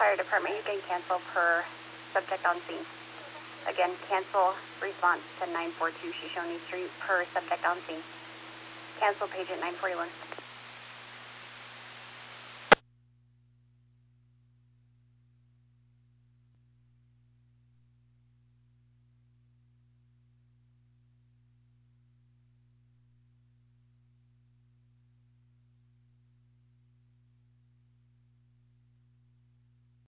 Fire Department, you can cancel per subject on scene. Again, cancel response to 942 Shoshone Street per subject on scene. Cancel page at 941.